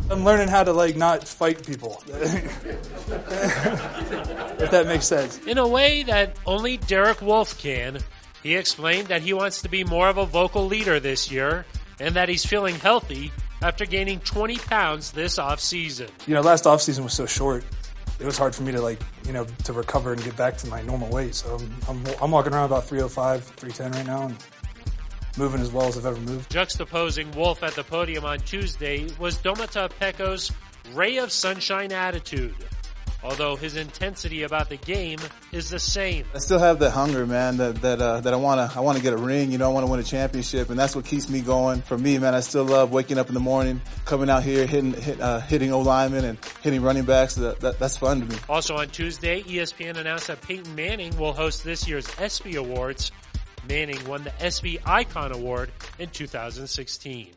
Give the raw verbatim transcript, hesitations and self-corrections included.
I'm learning how to, like, not fight people. If that makes sense. In a way that only Derek Wolfe can, he explained that he wants to be more of a vocal leader this year and that he's feeling healthy after gaining twenty pounds this offseason. You know, last offseason was so short. It was hard for me to, like, you know, to recover and get back to my normal weight. So I'm, I'm, I'm walking around about three oh five, three ten right now and moving as well as I've ever moved. Juxtaposing Wolfe at the podium on Tuesday was Domata Pecco's ray of sunshine attitude, although his intensity about the game is the same. I still have that hunger, man, that that uh, that I want to I want to get a ring, you know, I want to win a championship, and that's what keeps me going. For me, man, I still love waking up in the morning, coming out here, hitting hit, uh, hitting O-linemen and hitting running backs. That, that, that's fun to me. Also on Tuesday, E S P N announced that Peyton Manning will host this year's ESPY Awards. Manning won the ESPY Icon Award in two thousand sixteen.